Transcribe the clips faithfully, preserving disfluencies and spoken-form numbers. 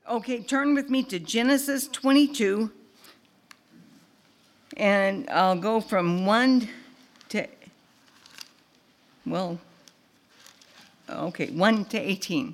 Okay, turn with me to Genesis twenty-two, and I'll go from one to, well, okay, one to eighteen.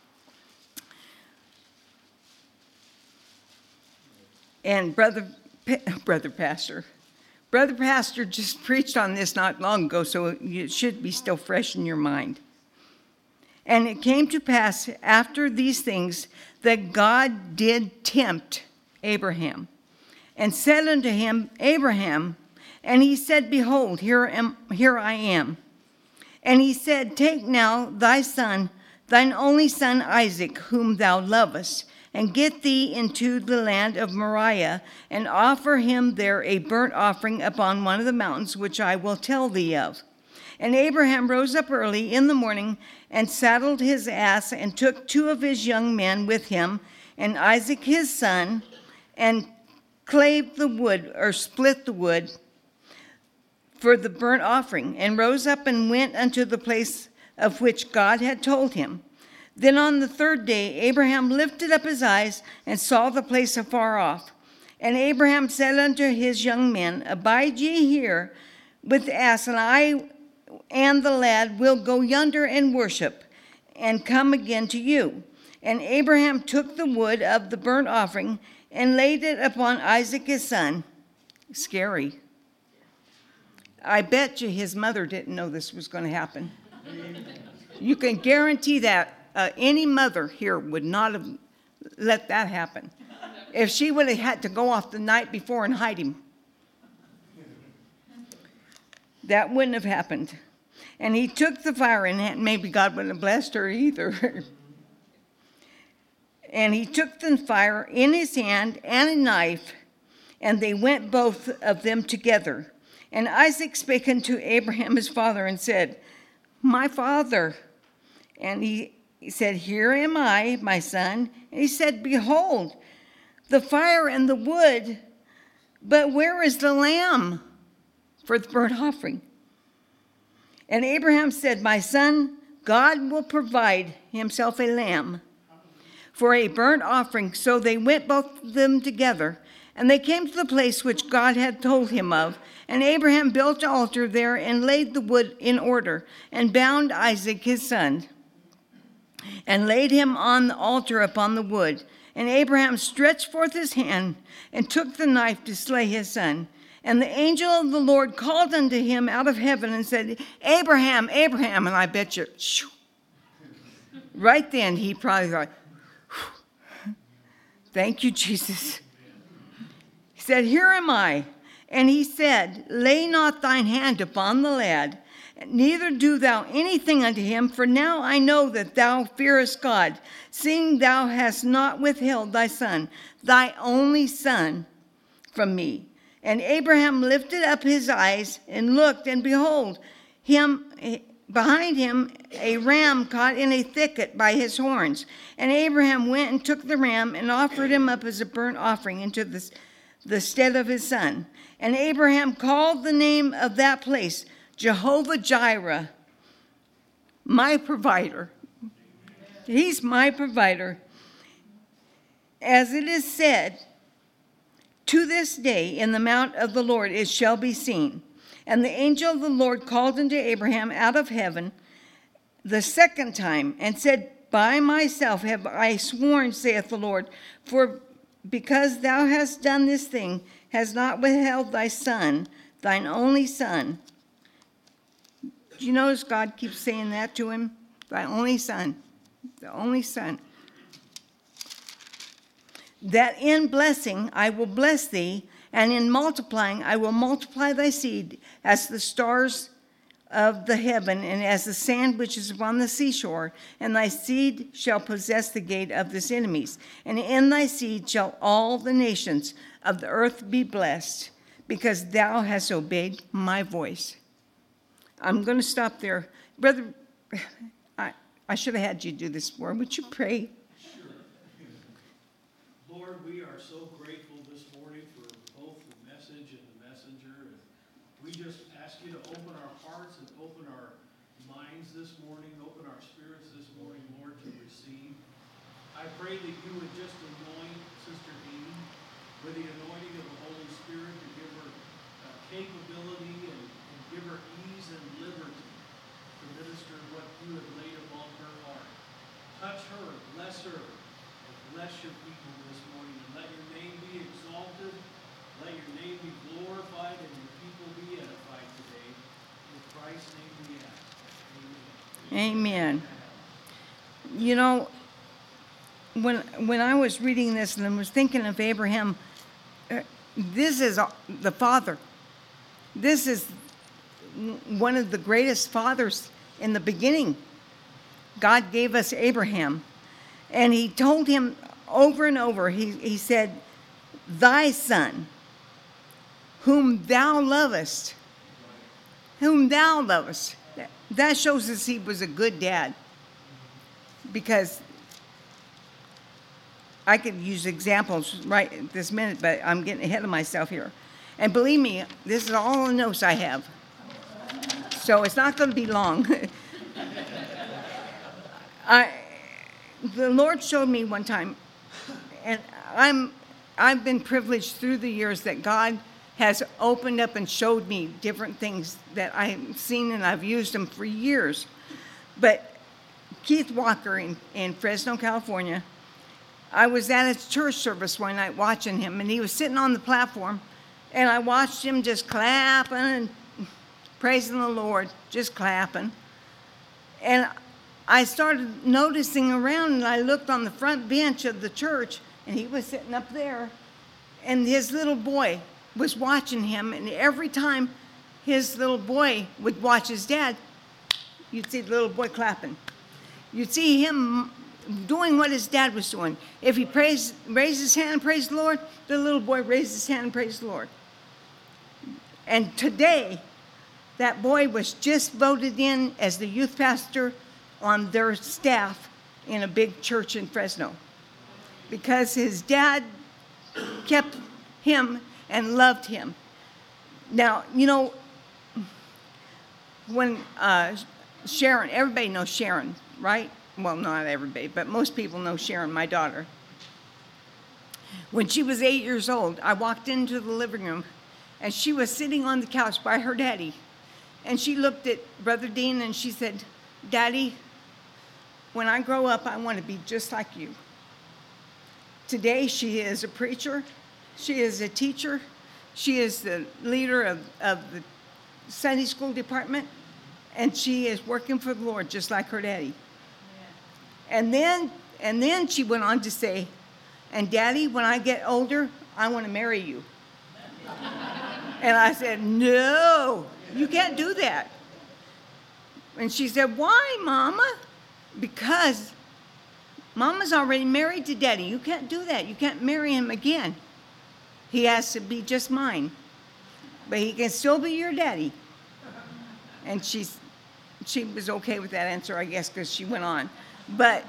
And brother, brother pastor, brother pastor just preached on this not long ago, so it should be still fresh in your mind. And it came to pass after these things that God did tempt Abraham, and said unto him, Abraham, and he said, Behold, here am here I am. And he said, Take now thy son, thine only son Isaac, whom thou lovest, and get thee into the land of Moriah, and offer him there a burnt offering upon one of the mountains which I will tell thee of. And Abraham rose up early in the morning, and saddled his ass, and took two of his young men with him, and Isaac his son, and clave the wood, or split the wood, for the burnt offering, and rose up and went unto the place of which God had told him. Then on the third day Abraham lifted up his eyes, and saw the place afar off. And Abraham said unto his young men, Abide ye here with the ass, and I and the lad will go yonder and worship, and come again to you. And Abraham took the wood of the burnt offering, and laid it upon Isaac his son. Scary. I bet you his mother didn't know this was going to happen. You can guarantee that uh, any mother here would not have let that happen. If she would have had to go off the night before and hide him, that wouldn't have happened. And he took the fire in hand. Maybe God wouldn't have blessed her either. And he took the fire in his hand and a knife, and they went both of them together. And Isaac spake unto Abraham his father, and said, My father. And he, he said, Here am I, my son. And he said, Behold, the fire and the wood, but where is the lamb for the burnt offering? And Abraham said, My son, God will provide himself a lamb for a burnt offering. So they went both of them together, and they came to the place which God had told him of. And Abraham built an altar there, and laid the wood in order, and bound Isaac his son, and laid him on the altar upon the wood. And Abraham stretched forth his hand, and took the knife to slay his son. And the angel of the Lord called unto him out of heaven, and said, Abraham, Abraham. And I bet you, shoo, right then he probably thought, Thank you, Jesus. He said, Here am I. And he said, Lay not thine hand upon the lad, neither do thou anything unto him, for now I know that thou fearest God, seeing thou hast not withheld thy son, thy only son, from me. And Abraham lifted up his eyes and looked, and behold, him behind him a ram caught in a thicket by his horns. And Abraham went and took the ram, and offered him up as a burnt offering into the, the stead of his son. And Abraham called the name of that place Jehovah Jireh, my provider. He's my provider. As it is said, To this day in the mount of the Lord it shall be seen. And the angel of the Lord called unto Abraham out of heaven the second time, and said, By myself have I sworn, saith the Lord, for because thou hast done this thing, hast not withheld thy son, thine only son. Do you notice God keeps saying that to him? Thy only son, the only son. That in blessing I will bless thee, and in multiplying I will multiply thy seed as the stars of the heaven, and as the sand which is upon the seashore. And thy seed shall possess the gate of his enemies. And in thy seed shall all the nations of the earth be blessed, because thou hast obeyed my voice. I'm going to stop there. Brother, I, I should have had you do this more. Would you pray? Sure. Lord, we are so grateful this morning for both the message and the messenger. And we just ask you to open our hearts and open our minds this morning, open our spirits this morning, Lord, to receive. I pray that you would just anoint Sister Dean with the anointing of the Holy Spirit to give her uh, capability and, and give her ease and liberty to minister what you have laid upon her heart. Touch her, bless her, and bless your people this morning. And let your name be exalted, let your name be glorified, and your people be edified today. In Christ's name we ask. Amen. Amen. You know, when when I was reading this and I was thinking of Abraham, uh, this is uh, the father. This is one of the greatest fathers in the beginning. God gave us Abraham, and he told him over and over, he, he said, thy son, whom thou lovest, whom thou lovest. That shows us he was a good dad, because I could use examples right at this minute, but I'm getting ahead of myself here. And believe me, this is all the notes I have, so it's not going to be long. I, the Lord showed me one time, and I'm, I've been privileged through the years that God has opened up and showed me different things that I've seen, and I've used them for years. But Keith Walker in, in Fresno, California, I was at a church service one night watching him, and he was sitting on the platform, and I watched him just clapping and praising the Lord, just clapping. And I started noticing around, and I looked on the front bench of the church, and he was sitting up there, and his little boy was watching him, and every time his little boy would watch his dad, you'd see the little boy clapping. You'd see him doing what his dad was doing. If he praised, raised his hand and praised the Lord, the little boy raised his hand and praised the Lord. And today, that boy was just voted in as the youth pastor on their staff in a big church in Fresno, because his dad kept him and loved him. Now, you know, when uh, Sharon, everybody knows Sharon, right? Well, not everybody, but most people know Sharon, my daughter. When she was eight years old, I walked into the living room, and she was sitting on the couch by her daddy. And she looked at Brother Dean, and she said, Daddy, when I grow up, I want to be just like you. Today, she is a preacher. She is a teacher. She is the leader of, of the Sunday school department. And she is working for the Lord just like her daddy. And then, and then she went on to say, and Daddy, when I get older, I want to marry you. And I said, no, you can't do that. And she said, why, Mama? Because Mama's already married to Daddy. You can't do that. You can't marry him again. He has to be just mine. But he can still be your daddy. And she's, she was okay with that answer, I guess, because she went on. But,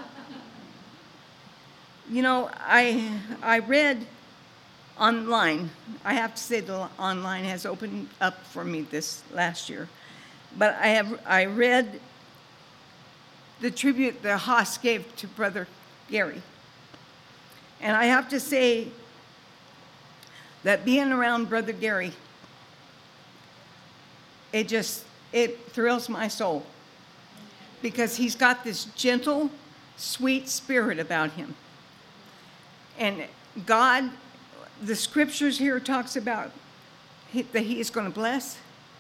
you know, I, I read online. I have to say the online has opened up for me this last year. But I have I read the tribute that Haas gave to Brother Gary. And I have to say that being around Brother Gary, it just, it thrills my soul. Because he's got this gentle, sweet spirit about him. And God, the scriptures here talks about he, that he is going to bless.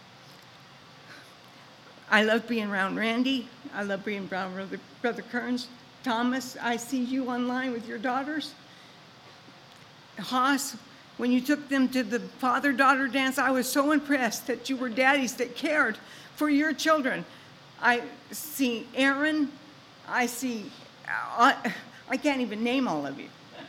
I love being around Randy. I love being around Brother, Brother Kearns. Thomas, I see you online with your daughters. Haas, when you took them to the father-daughter dance, I was so impressed that you were daddies that cared for your children. I see Aaron. I see, I, I can't even name all of you.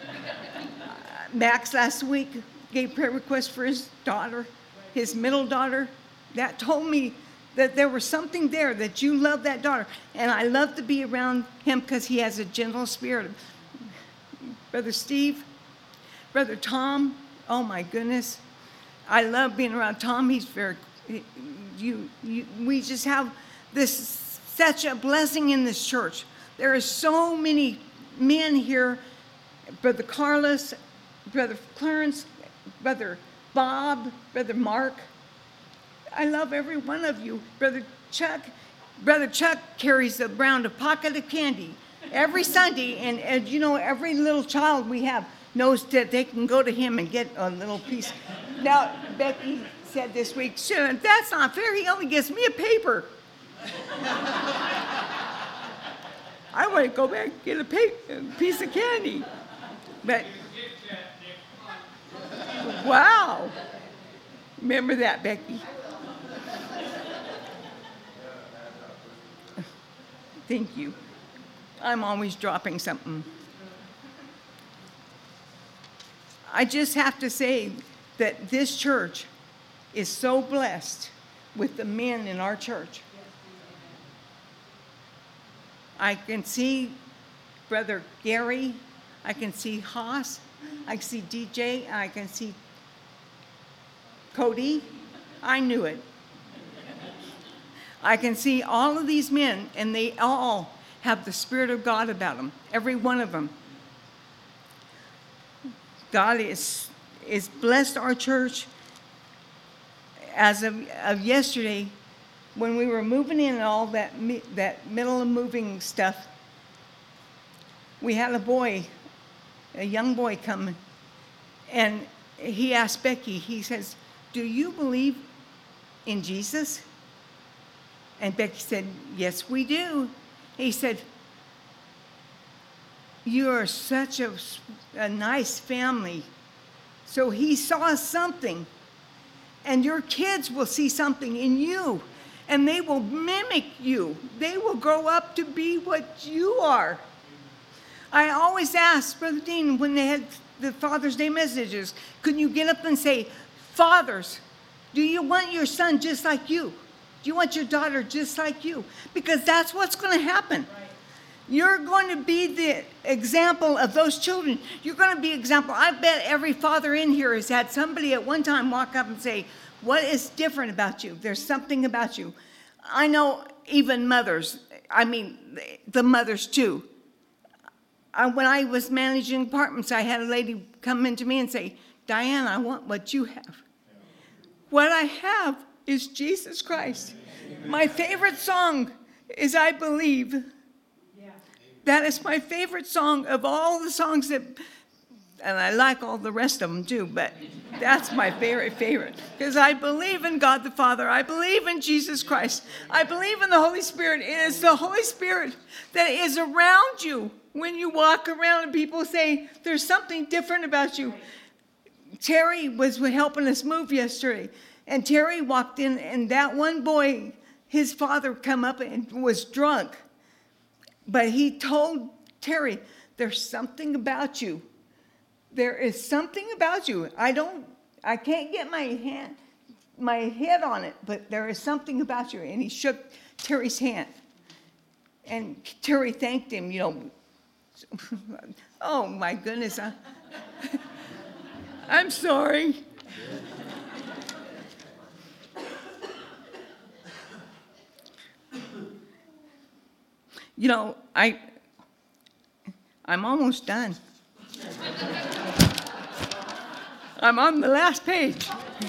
Max last week gave prayer requests for his daughter, his middle daughter. That told me that there was something there, that you love that daughter. And I love to be around him because he has a gentle spirit. Brother Steve, Brother Tom, oh my goodness. I love being around Tom. He's very, you, you, we just have this, such a blessing in this church. There are so many men here, Brother Carlos, Brother Clarence, Brother Bob, Brother Mark. I love every one of you. Brother Chuck, Brother Chuck carries around a pocket of candy every Sunday, and, and you know, every little child we have knows that they can go to him and get a little piece. Now, Becky said this week, sure, that's not fair. He only gives me a paper. I want to go back and get a, pa- a piece of candy. But, wow. Remember that, Becky. Thank you. I'm always dropping something. I just have to say that this church is so blessed with the men in our church. I can see Brother Gary, I can see Haas, I can see D J, I can see Cody. I knew it. I can see all of these men, and they all have the Spirit of God about them, every one of them. God is, is blessed our church. As of, of yesterday, when we were moving in and all that, that middle of moving stuff, we had a boy, a young boy come, and he asked Becky, he says, do you believe in Jesus? And Becky said, yes, we do. He said, you are such a, a nice family. So he saw something, and your kids will see something in you, and they will mimic you. They will grow up to be what you are. I always ask Brother Dean, when they had the Father's Day messages, could you get up and say, fathers, do you want your son just like you? Do you want your daughter just like you? Because that's what's going to happen. Right. You're going to be the example of those children. You're going to be example. I bet every father in here has had somebody at one time walk up and say, what is different about you? There's something about you. I know even mothers, I mean, the mothers too. I, when I was managing apartments, I had a lady come into me and say, Diane, I want what you have. What I have is Jesus Christ. My favorite song is I Believe. Yeah. That is my favorite song of all the songs that, and I like all the rest of them too, but that's my very favorite. Because I believe in God the Father. I believe in Jesus Christ. I believe in the Holy Spirit. It is the Holy Spirit that is around you when you walk around and people say, there's something different about you. Terry was helping us move yesterday. And Terry walked in, and that one boy, his father come up and was drunk. But he told Terry, there's something about you. There is something about you. I don't, I can't get my hand, my head on it, but there is something about you. And he shook Terry's hand. And Terry thanked him, you know. Oh, my goodness. I, I'm sorry. You know, I, I'm almost done. I'm on the last page.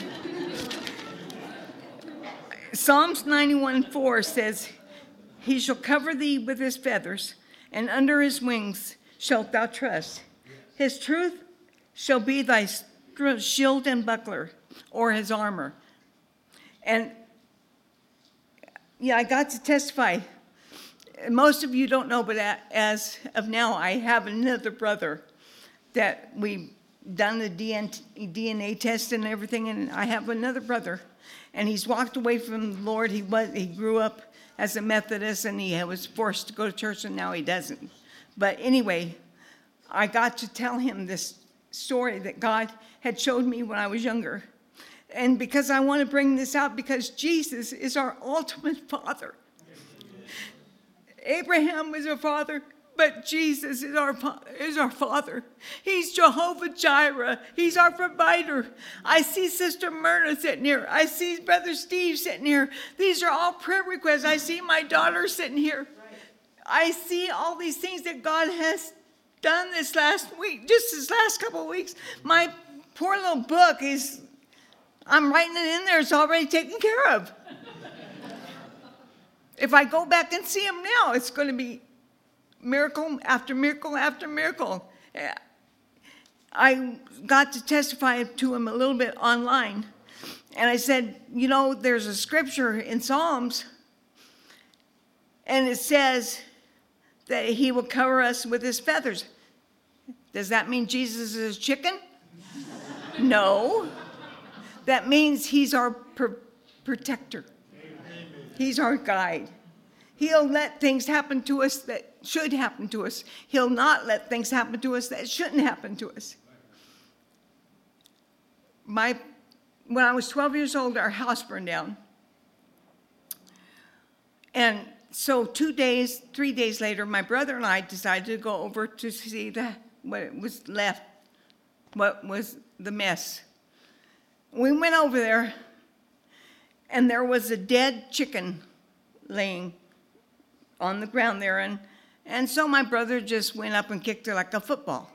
Psalms ninety-one four says, he shall cover thee with his feathers, and under his wings shalt thou trust. His truth shall be thy shield and buckler, or his armor. And, yeah, I got to testify. Most of you don't know, but as of now, I have another brother that we've done the D N A test and everything, and I have another brother, and he's walked away from the Lord. He was he grew up as a Methodist, and he was forced to go to church, and now he doesn't. But anyway, I got to tell him this story that God had showed me when I was younger. And because I want to bring this out, because Jesus is our ultimate father. Abraham was our father, but Jesus is our, is our father. He's Jehovah Jireh. He's our provider. I see Sister Myrna sitting here. I see Brother Steve sitting here. These are all prayer requests. I see my daughter sitting here. I see all these things that God has done this last week, just this last couple of weeks. My poor little book is, I'm writing it in there, it's already taken care of. If I go back and see him now, it's going to be miracle after miracle after miracle. I got to testify to him a little bit online. And I said, you know, there's a scripture in Psalms, and it says that he will cover us with his feathers. Does that mean Jesus is a chicken? No. That means he's our pr- protector. He's our guide. He'll let things happen to us that should happen to us. He'll not let things happen to us that shouldn't happen to us. My, when I was twelve years old, our house burned down. And so two days, three days later, my brother and I decided to go over to see the, what was left, what was the mess. We went over there, and there was a dead chicken laying on the ground there. And, and so my brother just went up and kicked it like a football.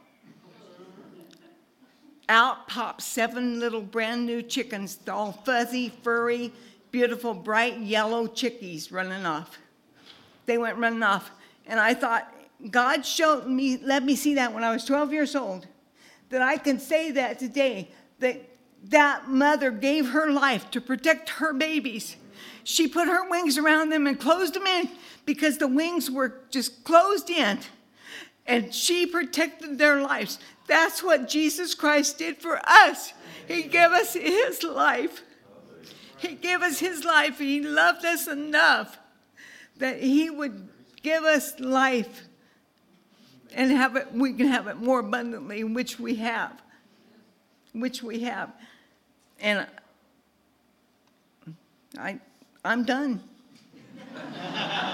Out popped seven little brand new chickens, all fuzzy, furry, beautiful, bright yellow chickies running off. They went running off. And I thought, God showed me, let me see that when I was twelve years old, that I can say that today, that that mother gave her life to protect her babies. She put her wings around them and closed them in because the wings were just closed in. And she protected their lives. That's what Jesus Christ did for us. He gave us his life. He gave us his life. He loved us enough that he would give us life and have it, we can have it more abundantly, which we have. Which we have. And I, I'm done.